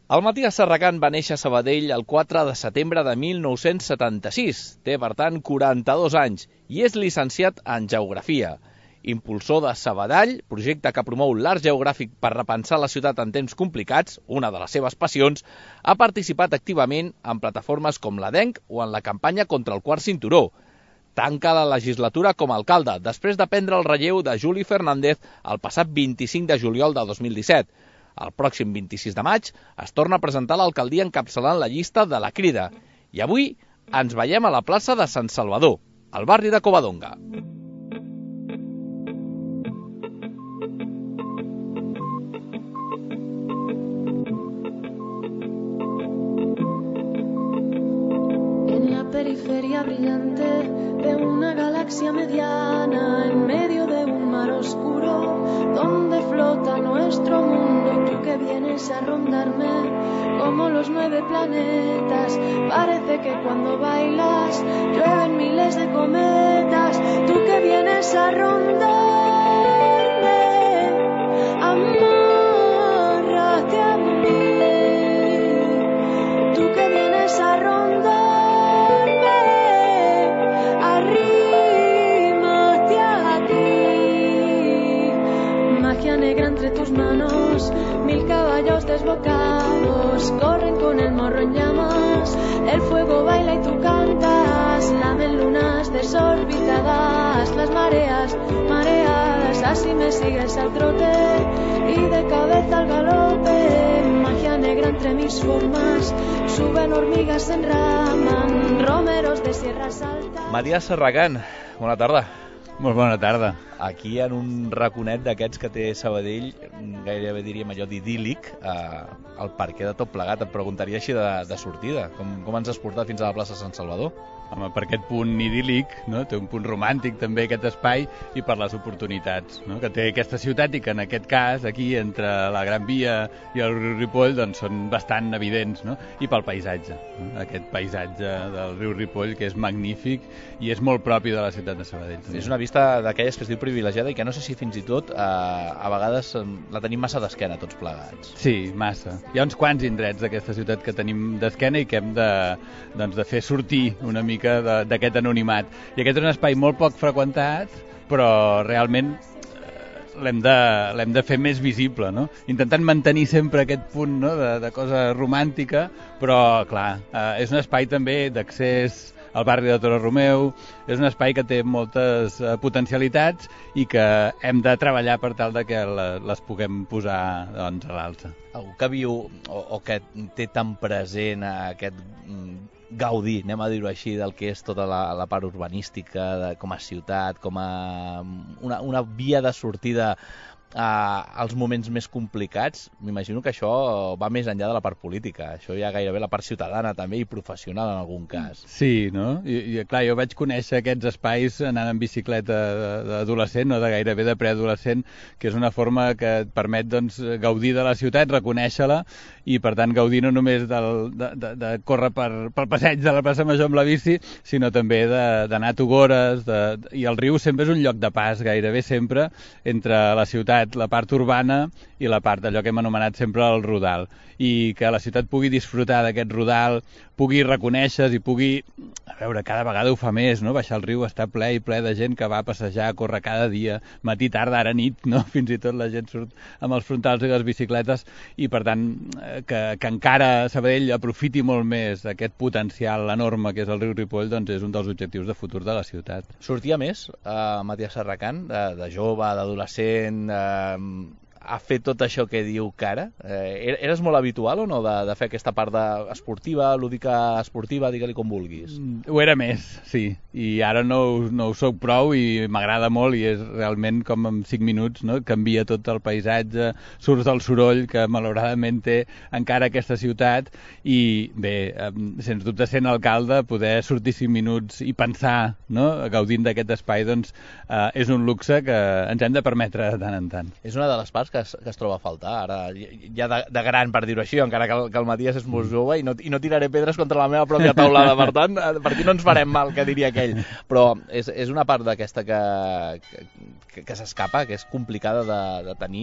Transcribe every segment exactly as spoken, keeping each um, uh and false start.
El Matías Serracant va néixer a Sabadell el quatre de setembre de mil nou-cents setanta-sis. Té, per tant, quaranta-dos anys i és llicenciat en Geografia. Impulsor de Sabadell, projecte que promou l'art geogràfic per repensar la ciutat en temps complicats, una de les seves passions, ha participat activament en plataformes com l'Adenc o en la campanya contra el quart cinturó. Tanca la legislatura com a alcalde, després de prendre el relleu de Juli Fernández el passat vint-i-cinc de juliol de dos mil disset. El pròxim vint-i-sis de maig es torna a presentar a l'alcaldia encapçalant la llista de la Crida. I avui ens veiem a la plaça de Sant Salvador, al barri de Covadonga. En la periferia brillante de una galaxia mediana, en medio de un mar oscuro, donde flota nuestro mundo, tú que vienes a rondarme como los nueve planetas. Parece que cuando bailas llueven miles de cometas, tú que vienes a rondarme, amárrate a mí, tú que vienes a rondarme, arrímate a ti. Magia negra entre tus manos, mil caballos desbocados corren con el morro en llamas, el fuego baila y tú cantas, lamen lunas desorbitadas, las mareas mareadas, así me sigues al trote y de cabeza al galope. Magia negra entre mis formas, suben hormigas, se enraman, romeros de sierras altas. Matías Serracant, bona tarda. Molt bona tarda. Aquí en un raconet d'aquests que té Sabadell, gairebé diríem allò d'idíl·lic, eh, el perquè de tot plegat. Et preguntaria així de, de sortida, com, com ens has portat fins a la plaça Sant Salvador? Home, per aquest punt idíl·lic, no? Té un punt romàntic també aquest espai, i per les oportunitats, no? Que té aquesta ciutat i que en aquest cas, aquí, entre la Gran Via i el riu Ripoll, doncs són bastant evidents, no? I pel paisatge, no? Aquest paisatge del riu Ripoll que és magnífic i és molt propi de la ciutat de Sabadell. També. És una vista d'aquelles que es diu privilegiada i que no sé si fins i tot eh, a vegades la tenim massa d'esquena tots plegats. Sí, massa. Hi ha uns quants indrets d'aquesta ciutat que tenim d'esquena i que hem de, doncs, de fer sortir una mica d'aquest anonimat. I aquest és un espai molt poc freqüentat, però realment l'hem de, l'hem de fer més visible, no? Intentant mantenir sempre aquest punt, no? de, de cosa romàntica, però clar, eh, és un espai també d'accés al barri de Torre Romeu, és un espai que té moltes eh, potencialitats i que hem de treballar per tal de que les puguem posar, doncs, a l'alça. Algú que viu o, o que té tan present aquest gaudi, anem a dir-ho així, del que és tota la, la part urbanística, de, com a ciutat, com a una, una via de sortida Uh, als moments més complicats, m'imagino que això va més enllà de la part política, això ja gairebé la part ciutadana també i professional en algun cas. Sí, no? I, i clar, jo vaig conèixer aquests espais anant en bicicleta d'adolescent o de gairebé de preadolescent, que és una forma que et permet, doncs, gaudir de la ciutat, reconèixer-la i per tant gaudir no només del, de, de, de córrer per, pel passeig de la plaça Major amb la bici, sinó també d'anar a Togores, de, i el riu sempre és un lloc de pas, gairebé sempre, entre la ciutat, la part urbana i la part d'allò que hem anomenat sempre el rodal, i que la ciutat pugui disfrutar d'aquest rodal, pugui reconèixer i pugui, a veure, cada vegada ho fa més, no? Baixar el riu està ple i ple de gent que va a passejar, a córrer cada dia, matí, tarda, ara nit, no? Fins i tot la gent surt amb els frontals i les bicicletes, i per tant que, que encara Sabadell aprofiti molt més aquest potencial enorme que és el riu Ripoll, doncs és un dels objectius de futur de la ciutat. Sortia més, eh, Matías Serracant, de, de jove, d'adolescent, eh, ha fet tot això que diu que ara? Eh, eres molt habitual o no de, de fer aquesta part de esportiva, lúdica esportiva, digue-li com vulguis? Mm, ho era més, sí, i ara no, no ho soc prou i m'agrada molt i és realment com en cinc minuts, no? Canvia tot el paisatge, surts del soroll que malauradament té encara aquesta ciutat i bé, sens dubte sent alcalde, poder sortir cinc minuts i pensar, no? Gaudint d'aquest espai, doncs eh, és un luxe que ens hem de permetre de tant en tant. És una de les parts que es, que es troba a faltar ara, ja de, de gran, per dir-ho així, encara que el, que el Matías és molt jove i no, i no tiraré pedres contra la meva pròpia taulada, per tant, per aquí no ens farem mal, que diria aquell, però és, és una part d'aquesta que, que, que s'escapa, que és complicada de, de tenir,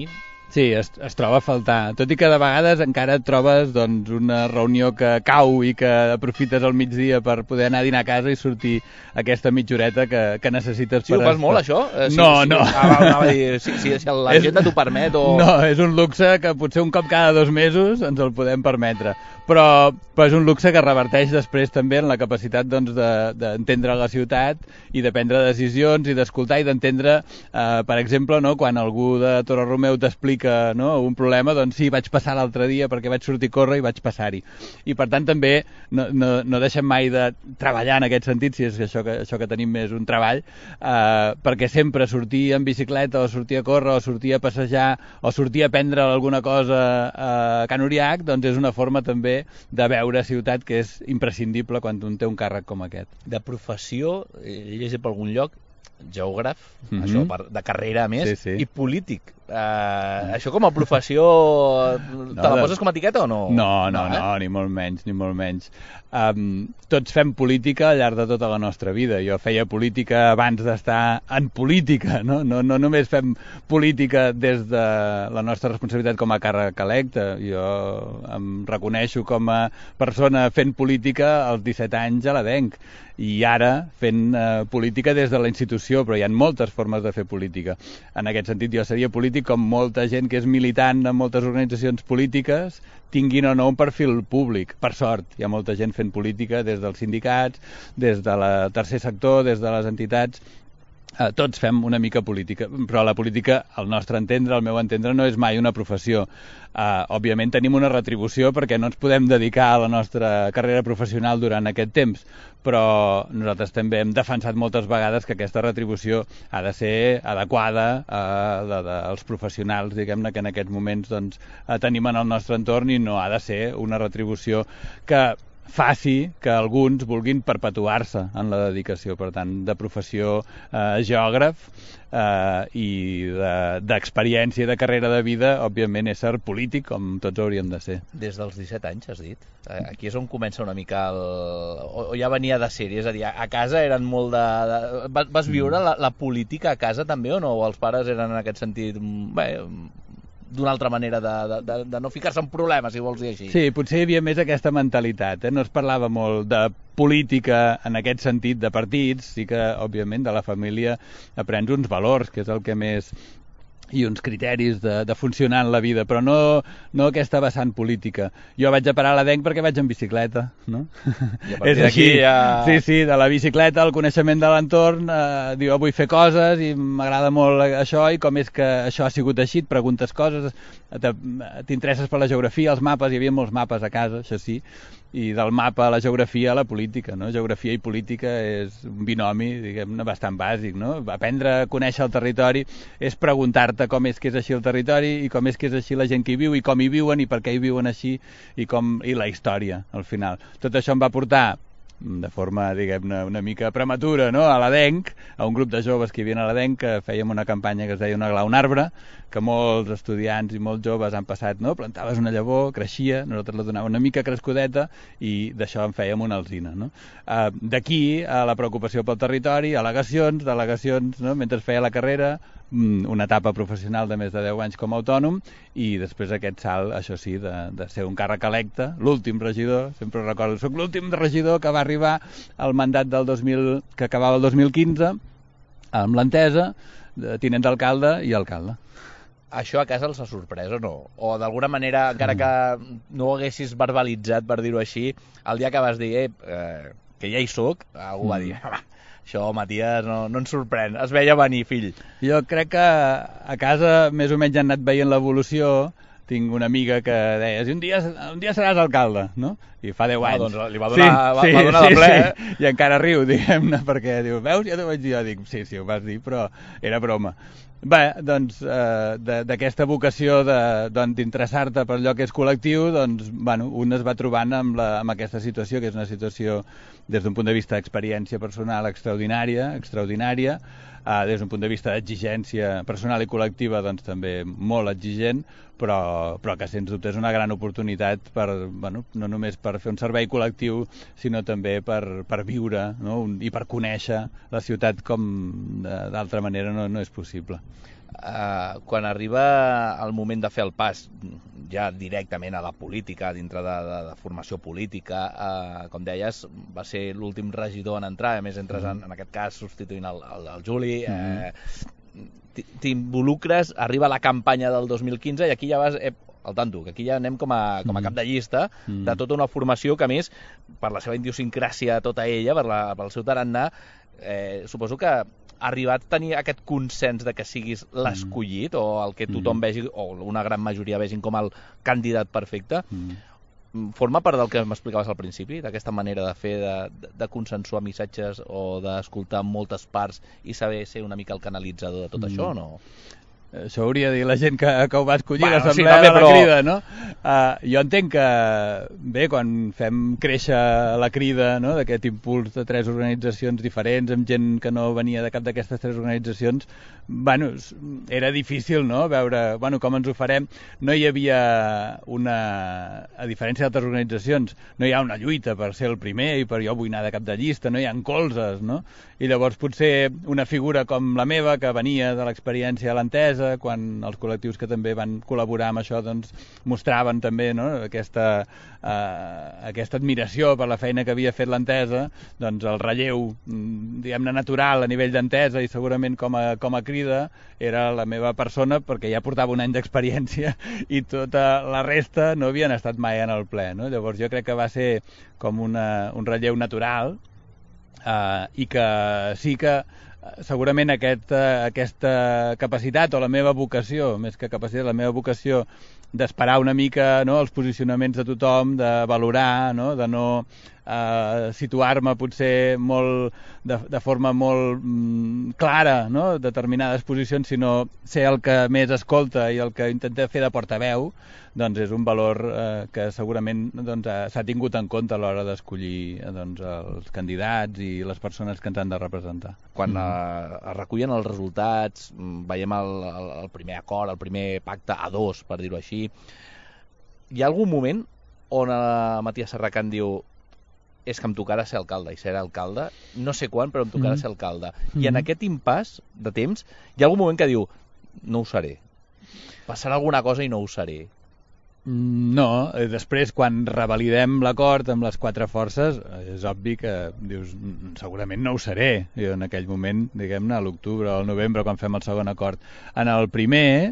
Sí, es, es troba a faltar. Tot i que de vegades encara et trobes doncs, una reunió que cau i que aprofites al migdia per poder anar a dinar a casa i sortir aquesta mitjoreta que, que necessites. Sí, per... ho fas molt, això? Eh, sí, no, sí, no. Ah, va, anava a dir, si, si, si l'agenda t'ho permet o... No, és un luxe que potser un cop cada dos mesos ens el podem permetre. Però, però és un luxe que reverteix després també en la capacitat doncs, d'entendre de, la ciutat i de prendre decisions i d'escoltar i d'entendre, eh, per exemple, no, quan algú de Torre-Romeu t'explica, no, un problema, doncs sí, vaig passar l'altre dia perquè vaig sortir a córrer i vaig passar-hi. I per tant també no, no, no deixem mai de treballar en aquest sentit, si és això que, això que tenim més un treball, eh, perquè sempre sortir en bicicleta o sortir a córrer o sortir a passejar o sortir a prendre alguna cosa a Can Uriach, doncs és una forma també de veure ciutat que és imprescindible quan un té un càrrec com aquest. De professió, he llegit per algun lloc, geògraf, mm-hmm. això per, de carrera a més, sí, sí. i polític. Uh, mm. Això com a professió no, te la poses com a etiqueta o no? No, no, no, eh? no, ni molt menys, ni molt menys. Um, tots fem política al llarg de tota la nostra vida. Jo feia política abans d'estar en política, no? No, no només fem política des de la nostra responsabilitat com a càrrec electe. Jo em reconeixo com a persona fent política als disset anys a l'Adenc i ara fent uh, política des de la institució, però hi ha moltes formes de fer política. En aquest sentit, jo seria polític com molta gent que és militant en moltes organitzacions polítiques tinguin o no un perfil públic. Per sort, hi ha molta gent fent política des dels sindicats, des del tercer sector, des de les entitats. Eh, tots fem una mica política, però la política, al nostre entendre, al meu entendre, no és mai una professió. Uh, òbviament tenim una retribució perquè no ens podem dedicar a la nostra carrera professional durant aquest temps, però nosaltres també hem defensat moltes vegades que aquesta retribució ha de ser adequada a la dels professionals, diguem-ne, que en aquests moments doncs, tenim en el nostre entorn i no ha de ser una retribució que faci que alguns vulguin perpetuar-se en la dedicació. Per tant, de professió eh, geògraf eh, i d'experiència de, de carrera de vida, òbviament, ésser polític, com tots hauríem de ser. Des dels disset anys, has dit? Aquí és on comença una mica el... o ja venia de sèrie, és a dir, a casa eren molt de... de... Vas viure la, la política a casa també o no? O els pares eren en aquest sentit... Bé, d'una altra manera de, de, de no ficar-se en problemes, si vols dir així. Sí, potser hi havia més aquesta mentalitat, eh? No es parlava molt de política en aquest sentit de partits, sí que, òbviament, de la família aprens uns valors, que és el que més... i uns criteris de, de funcionar en la vida, però no, no aquesta vessant política. Jo vaig a parar a l'Adenc perquè vaig en bicicleta, no? I a partir d'aquí ja... Sí, sí, de la bicicleta, el coneixement de l'entorn, eh, diu, vull fer coses i m'agrada molt això, i com és que això ha sigut així, et preguntes coses, t'interesses per la geografia, els mapes, hi havia molts mapes a casa, això sí, i del mapa a la geografia a la política, no? Geografia i política és un binomi, diguem-ne, bastant bàsic, no? Aprendre a conèixer el territori és preguntar-te com és que és així el territori i com és que és així la gent que hi viu i com hi viuen i per què hi viuen així i, com, i la història, al final. Tot això em va portar de forma, diguem-ne, una mica prematura, no? A l'Adenc, a un grup de joves que hi havia a l'Adenc, que fèiem una campanya que es deia Una gla, un arbre, que molts estudiants i molts joves han passat, no? Plantaves una llavor, creixia, nosaltres la donàvem una mica crescudeta i d'això en fèiem una alzina, no? Uh, D'aquí a la preocupació pel territori, al·legacions, delegacions, no? Mentre feia la carrera, una etapa professional de més de deu anys com a autònom i després aquest salt, això sí, de, de ser un càrrec electe, l'últim regidor, sempre recordo, soc l'últim regidor que va arribar al mandat del dos mil, que acabava el dos mil quinze, amb l'entesa de tinent d'alcalde i alcalde. Això a casa els ha sorprès o no? O d'alguna manera, encara que no ho haguessis verbalitzat, per dir-ho així, el dia que vas dir eh, eh, que ja hi soc, algú va dir, home, això, Matías, no, no ens sorprèn. Es veia venir, fill. Jo crec que a casa més o menys han anat veient l'evolució. Tinc una amiga que deia, un dia, un dia seràs alcalde, no? I fa deu anys. Ah, doncs li va donar, sí, va, sí, va donar sí, de ple, sí. eh? I encara riu, diguem-ne, perquè diu, veus, ja t'ho vaig dir. Jo dic, sí, sí, ho vas dir, però era broma. Bé, doncs, eh, d'aquesta vocació d'interessar-te per allò que és col·lectiu, doncs, bueno, un es va trobant amb, la, amb aquesta situació, que és una situació, des d'un punt de vista d'experiència personal extraordinària, extraordinària, eh, des d'un punt de vista d'exigència personal i col·lectiva, doncs també molt exigent, però, però que sens dubte és una gran oportunitat per, bueno, no només per fer un servei col·lectiu, sinó també per, per viure, no? Un, i per conèixer la ciutat com d'altra manera no, no és possible. Uh, quan arriba el moment de fer el pas ja directament a la política, dintre de, de, de formació política, uh, com deies, va ser l'últim regidor en entrar, a més entres en, en aquest cas substituint el, el, el Juli, uh, t'involucres, arriba la campanya del dos mil quinze i aquí ja vas... Eh, al tanto, que aquí ja anem com a, com a cap de llista mm. de tota una formació que, a més, per la seva idiosincràsia tota ella, per la, pel seu tarannà, eh, suposo que ha arribat a tenir aquest consens de que siguis l'escollit mm. o el que tothom mm. vegi, o una gran majoria vegin com el candidat perfecte, mm. forma part del que m'explicaves al principi, d'aquesta manera de fer, de, de, de consensuar missatges o d'escoltar moltes parts i saber ser una mica el canalitzador de tot mm. això, o no? Això hauria de dir la gent que, que ho va escollir, bueno, l'assemblea sí, també, de la però... Crida, no? Uh, jo entenc que, bé, quan fem créixer la Crida, no?, d'aquest impuls de tres organitzacions diferents, amb gent que no venia de cap d'aquestes tres organitzacions, bueno, era difícil, no?, veure, bueno, com ens ho farem. No hi havia una... A diferència d'altres organitzacions, no hi ha una lluita per ser el primer i per jo vull anar de cap de llista, no hi ha colzes, no? I llavors potser una figura com la meva, que venia de l'experiència a l'Entesa, quan els col·lectius que també van col·laborar amb això doncs, mostraven també, no?, aquesta, eh, aquesta admiració per la feina que havia fet l'Entesa, doncs el relleu, diguem-ne, natural a nivell d'Entesa i segurament com a, com a Crida era la meva persona, perquè ja portava un any d'experiència i tota la resta no havien estat mai en el ple, no? Llavors jo crec que va ser com una, un relleu natural, eh, i que sí que segurament aquest, aquesta capacitat o la meva vocació, més que capacitat, la meva vocació d'esperar una mica, no?, els posicionaments de tothom, de valorar, no?, de no eh, situar-me potser molt, de, de forma molt mm, clara, no?, determinades posicions, sinó ser el que més escolta i el que intenta fer de portaveu, doncs és un valor eh, que segurament doncs, s'ha tingut en compte a l'hora d'escollir doncs, els candidats i les persones que ens han de representar. Quan mm. es recullen els resultats, veiem el, el, el primer acord, el primer pacte a dos, per dir-ho així, hi ha algun moment on la Matías Serracant diu és que em tocarà ser alcalde i serà alcalde, no sé quan, però em tocarà mm. ser alcalde. Mm. I en aquest impàs de temps hi ha algun moment que diu no ho seré, passarà alguna cosa i no ho seré. No, després quan revalidem l'acord amb les quatre forces és obvi que dius segurament no ho seré. I en aquell moment, diguem-ne, a l'octubre o al novembre, quan fem el segon acord. En el primer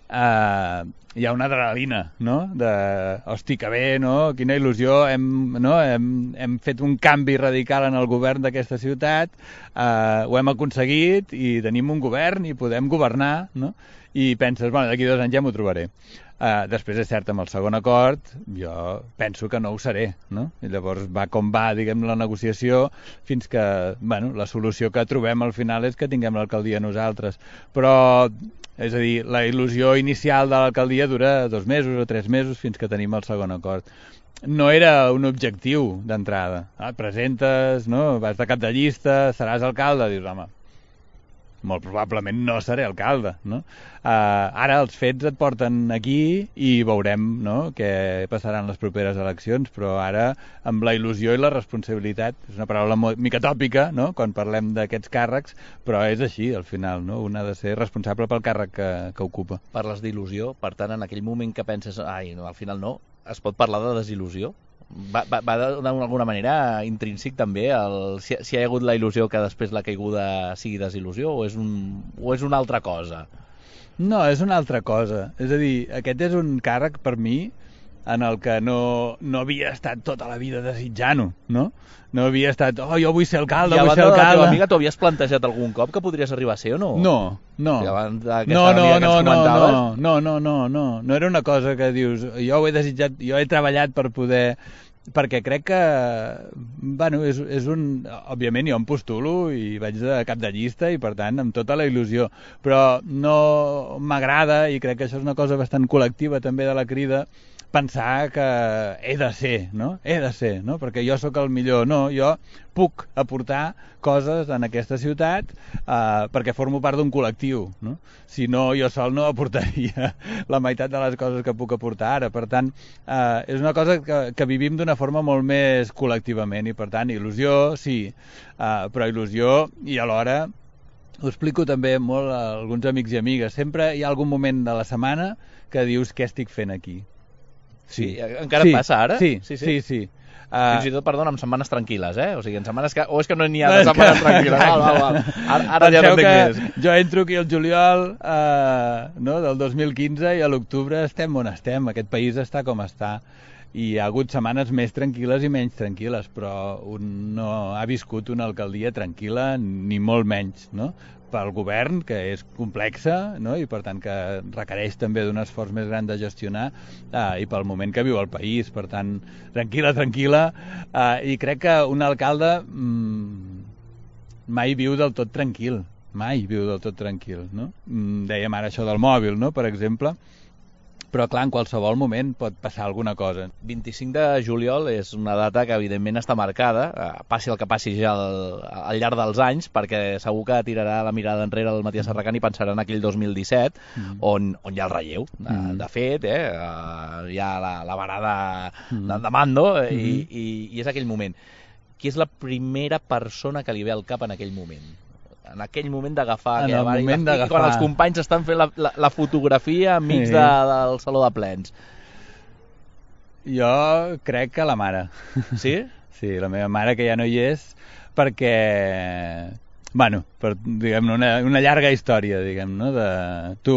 eh, hi ha una adrenalina, no? De, hosti, que bé, no? Quina il·lusió, hem, no? hem, hem fet un canvi radical en el govern d'aquesta ciutat, eh, ho hem aconseguit i tenim un govern i podem governar, no? I penses, bueno, d'aquí dos anys ja m'ho trobaré. Uh, després és cert, amb el segon acord jo penso que no ho seré, no? I llavors va com va, diguem, la negociació fins que, bueno, la solució que trobem al final és que tinguem l'alcaldia nosaltres, però és a dir, la il·lusió inicial de l'alcaldia dura dos mesos o tres mesos fins que tenim el segon acord. No era un objectiu d'entrada. Ah, presentes, no? Vas de cap de llista, seràs alcalde, dius, home, molt probablement no seré alcalde, no? Uh, ara els fets et porten aquí i veurem, no?, què passaran les properes eleccions, però ara amb la il·lusió i la responsabilitat, és una paraula molt mica tòpica, no?, quan parlem d'aquests càrrecs, però és així al final, no?, un ha de ser responsable pel càrrec que, que ocupa. Parles d'il·lusió, per tant, en aquell moment que penses, ai, no, al final no, es pot parlar de desil·lusió? Va, va, va d'alguna manera intrínsec també el, si, si hi ha hagut la il·lusió que després la caiguda sigui desil·lusió o és, un, o és una altra cosa? No, és una altra cosa. És a dir, aquest és un càrrec per mi en el que no, no havia estat tota la vida desitjant-ho, no? No havia estat, oh, jo vull ser alcalde, vull ser alcalde. I a banda de la teva amiga, t'ho havies plantejat algun cop que podries arribar a ser o no? No, no. I abans d'aquesta no, no, amiga que no, ens comentaves? No, no, no, no, no, no era una cosa que dius, jo ho he desitjat, jo he treballat per poder... Perquè crec que, bueno, és, és un... Òbviament jo em postulo i vaig de cap de llista i, per tant, amb tota la il·lusió. Però no m'agrada, i crec que això és una cosa bastant col·lectiva també de la Crida, pensar que he de ser, no? He de ser, no? Perquè jo sóc el millor. No, jo puc aportar coses en aquesta ciutat eh, perquè formo part d'un col·lectiu, no? Si no, jo sol no aportaria la meitat de les coses que puc aportar ara. Per tant, eh, és una cosa que, que vivim d'una forma molt més col·lectivament i, per tant, il·lusió, sí, eh, però il·lusió i alhora ho explico també molt a alguns amics i amigues. Sempre hi ha algun moment de la setmana que dius què estic fent aquí. Sí, encara et passa ara? Sí, sí, sí. sí. Uh, Fins i tot, perdona, amb setmanes tranquil·les, eh? O sigui, en setmanes que... O és que no n'hi ha de setmanes que... tranquil·les. Val, val, val. Ara, ara ja t'entenc més. Jo entro aquí al juliol uh, no, del dos mil quinze i a l'octubre estem on estem. Aquest país està com està. I hi ha hagut setmanes més tranquil·les i menys tranquil·les, però un no ha viscut una alcaldia tranquil·la ni molt menys, no? Pel govern, que és complexa, no? I per tant que requereix també d'un esforç més gran de gestionar, eh, i pel moment que viu el país. Per tant, tranquil·la, tranquil·la, eh, i crec que un alcalde mmm, mai viu del tot tranquil, mai viu del tot tranquil, no? Mm, dèiem ara això del mòbil, no?, per exemple, però clar, en qualsevol moment pot passar alguna cosa. vint-i-cinc de juliol és una data que evidentment està marcada, eh, passi el que passi ja al, al llarg dels anys, perquè segur que tirarà la mirada enrere el Matías Serracant i pensarà en aquell dos mil disset, mm. on, on hi ha el relleu. Mm. Eh, de fet, eh, hi ha la, la varada mm. de, de mando, eh, mm. i, i, i és aquell moment. Qui és la primera persona que li ve al cap en aquell moment? En aquell moment d'agafar en el moment d'agafar quan els companys estan fent la, la, la fotografia enmig sí. de, del saló de plens. Jo crec que la mare. Sí? Sí, la meva mare, que ja no hi és, perquè, bueno, per, diguem-ne, una, una llarga història, diguem, no? De tu,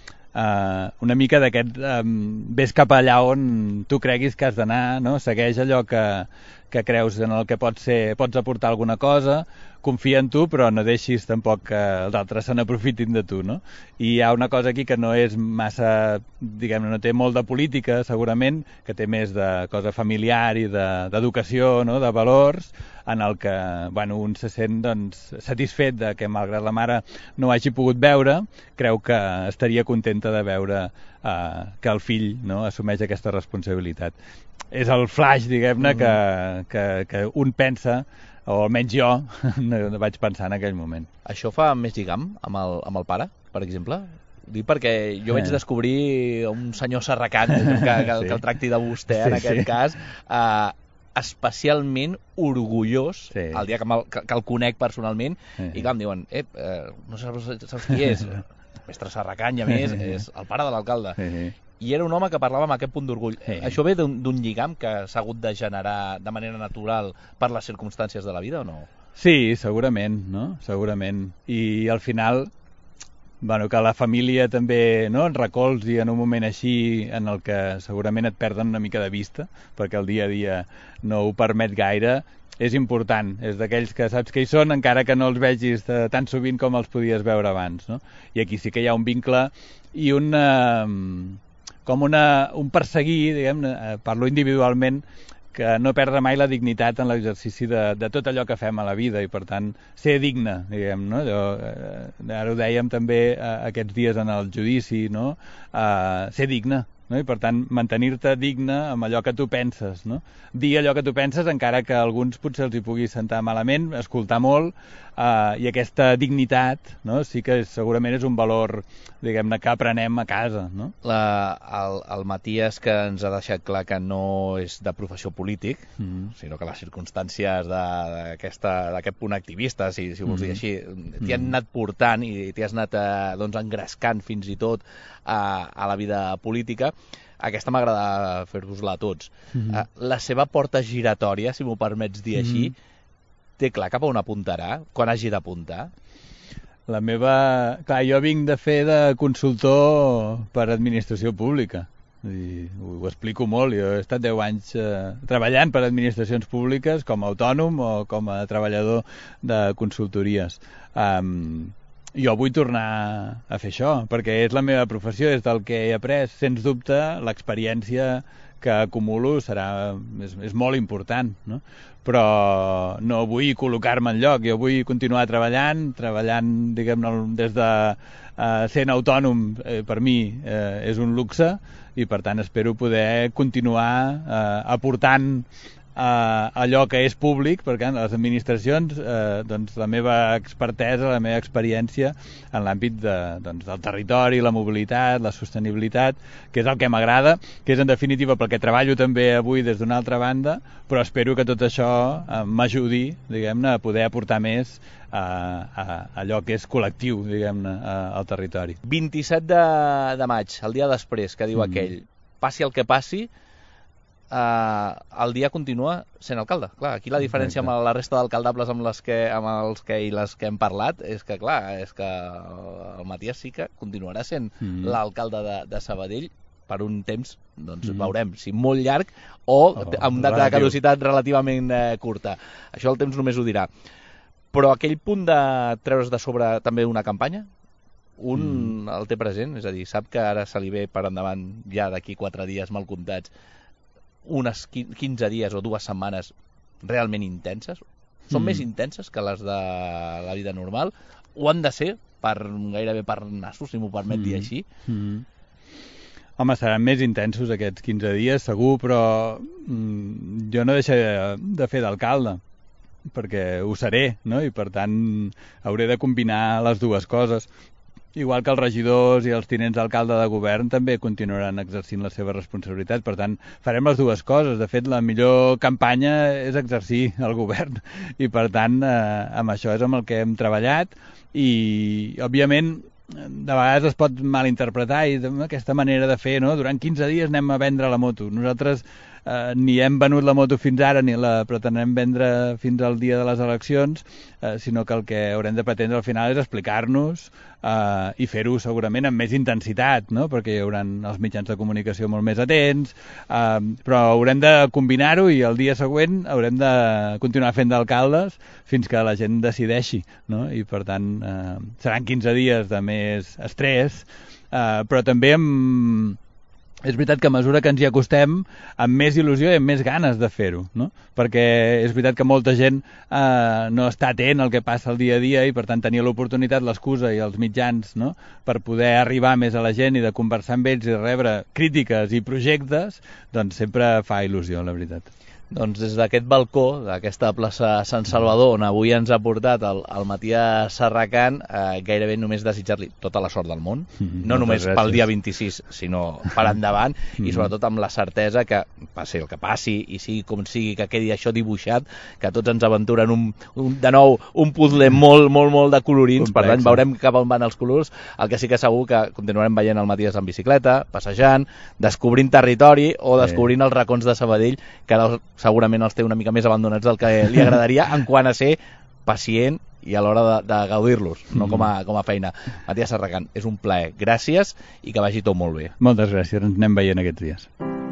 uh, una mica d'aquest, um, ves cap allà on tu creguis que has d'anar, no? Segueix allò que, que creus en el que pots ser, pots aportar alguna cosa, confia en tu, però no deixis tampoc que els altres se n'aprofitin de tu, no? I hi ha una cosa aquí que no és massa, diguem-ne, no té molt de política, segurament, que té més de cosa familiar i d'educació, de, no?, de valors, en el que, bueno, un se sent, doncs, satisfet de que, malgrat la mare no ho hagi pogut veure, creu que estaria contenta de veure eh, que el fill, no?, assumeix aquesta responsabilitat. És el flash, diguem-ne, mm. que, que, que un pensa, o almenys jo no vaig pensar en aquell moment. Això fa més lligam amb el, amb el pare, per exemple? Dic perquè jo vaig descobrir un senyor Serracant, que, que, sí. que el tracti de vostè, sí, en aquest sí. cas, eh, especialment orgullós, sí. el dia que, que, que el conec personalment, sí. i clar, em diuen, eh, eh, no saps, saps qui és? Mestre Serracant, i a més, és el pare de l'alcalde. Sí. I era un home que parlava amb aquest punt d'orgull. Sí. Això ve d'un lligam que s'ha hagut de generar de manera natural per les circumstàncies de la vida o no? Sí, segurament, no? Segurament. I al final, bueno, que la família també, no?, et recolzi en un moment així en el que segurament et perden una mica de vista, perquè el dia a dia no ho permet gaire, és important. És d'aquells que saps que hi són, encara que no els vegis tan sovint com els podies veure abans, no? I aquí sí que hi ha un vincle i un... Eh, com una, un perseguir, diguem, parlo individualment, que no perdre mai la dignitat en l'exercici de, de tot allò que fem a la vida i, per tant, ser digne, diguem, no? Jo, eh, ara ho dèiem també eh, aquests dies en el judici, no? Eh, ser digne, no? I, per tant, mantenir-te digne amb allò que tu penses, no? Dir allò que tu penses, encara que a alguns potser els hi pugui sentar malament, escoltar molt, eh, i aquesta dignitat, no?, sí que és, segurament és un valor, diguem-ne, que aprenem a casa, no? La, el, el Matías, que ens ha deixat clar que no és de professió polític, mm. sinó que les circumstàncies d'aquest punt activista, si, si vols mm. dir així, t'hi han anat portant i t'hi has anat eh, doncs, engrescant fins i tot a, a la vida política. Aquesta m'agrada fer-vos-la a tots. Mm-hmm. uh, la seva porta giratòria, si m'ho permets dir així, mm-hmm. té clar cap a on apuntarà quan hagi d'apuntar? La meva... Clar, jo vinc de fer de consultor per administració pública. I ho, ho explico molt. Jo he estat deu anys eh, treballant per administracions públiques com a autònom o com a treballador de consultories. Um, Jo vull tornar a fer això, perquè és la meva professió, és del que he après. Sens dubte, l'experiència que acumulo serà, és, és molt important, no? Però no vull col·locar-me en lloc, jo vull continuar treballant, treballant, diguem-ne, des de eh, sent autònom, eh, per mi eh, és un luxe, i per tant espero poder continuar eh, aportant Uh, allò que és públic, perquè en les administracions uh, doncs la meva expertesa, la meva experiència en l'àmbit de, doncs, del territori, la mobilitat, la sostenibilitat, que és el que m'agrada, que és en definitiva pel que treballo també avui des d'una altra banda, però espero que tot això uh, m'ajudi, diguem-ne, a poder aportar més a, a, a allò que és col·lectiu, diguem-ne, al territori. vint-i-set de, de maig, el dia després, que diu mm. aquell, passi el que passi, Uh, el dia continua sent alcalde. Clar, aquí la diferència Exacte. amb la resta d'alcaldables amb, les que, amb els que i les que hem parlat és que, clar, és que el Matías sí que continuarà sent mm. l'alcalde de, de Sabadell per un temps, doncs mm. veurem, si molt llarg o oh, amb data de caducitat relativament eh, curta. Això el temps només ho dirà. Però aquell punt de treure's de sobre també una campanya, un mm. el té present, és a dir, sap que ara se li ve per endavant ja d'aquí quatre dies mal comptats unes quinze dies o dues setmanes realment intenses? Són mm. més intenses que les de la vida normal? O han de ser per gairebé per nassos, si m'ho permet mm. dir així? Mm. Home, seran més intensos aquests quinze dies, segur, però mm, jo no deixaré de fer d'alcalde, perquè ho seré, no? I per tant hauré de combinar les dues coses. Igual que els regidors i els tinents d'alcalde de govern també continuaran exercint la seva responsabilitat. Per tant, farem les dues coses. De fet, la millor campanya és exercir el govern. I, per tant, eh, amb això és amb el que hem treballat. I, òbviament, de vegades es pot malinterpretar i aquesta manera de fer, no? Durant quinze dies anem a vendre la moto. Nosaltres eh, ni hem venut la moto fins ara ni la pretenem vendre fins al dia de les eleccions, eh, sinó que el que haurem de pretendre al final és explicar-nos eh, i fer-ho segurament amb més intensitat, no? Perquè hi haurà els mitjans de comunicació molt més atents, eh, però haurem de combinar-ho i el dia següent haurem de continuar fent d'alcaldes fins que la gent decideixi, no? I per tant eh, seran quinze dies de més estrès, eh, però també amb... és veritat que a mesura que ens hi acostem amb més il·lusió i amb més ganes de fer-ho, no? Perquè és veritat que molta gent eh, no està atent al que passa el dia a dia i per tant tenir l'oportunitat, l'excusa i els mitjans, no? Per poder arribar més a la gent i de conversar amb ells i rebre crítiques i projectes, doncs sempre fa il·lusió, la veritat. Doncs des d'aquest balcó, d'aquesta plaça Sant Salvador, on avui ens ha portat el, el Matías Serracant, eh, gairebé només desitjar-li tota la sort del món, mm, no només gràcies. Pel dia vint-i-sis, sinó per endavant, mm. i sobretot amb la certesa que passi el que passi, i sigui com sigui, que quedi això dibuixat, que tots ens aventuren un, un, de nou un puzzle molt, molt, molt de colorins. Complex. Per tant, veurem cap on van els colors. El que sí que segur que continuarem veient el Matías en bicicleta, passejant, descobrint territori o descobrint sí. els racons de Sabadell, que ara segurament els té una mica més abandonats del que li agradaria en quant a ser pacient i a l'hora de, de gaudir-los, no com a, com a feina. Matías Serracant, és un plaer. Gràcies i que vagi tot molt bé. Moltes gràcies, ens anem veient aquests dies.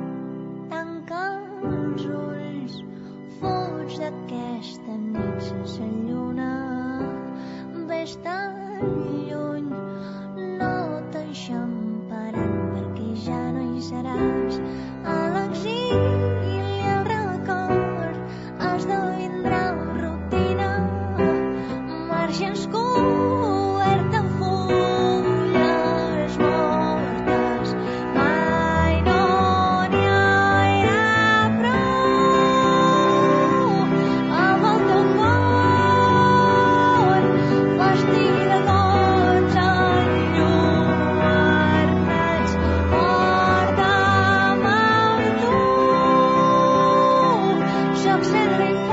Tanca els ulls, fuig d'aquesta nit sense lluna, ves tan lluny, no t'enxamparan perquè ja no hi seràs. A l'exili esdevindrà rutina, marges coberta amb fulles mortes, mai no n'hi haurà prou amb el teu cor vestit de gots enlluernats. Porta'm amb tu, sóc cedre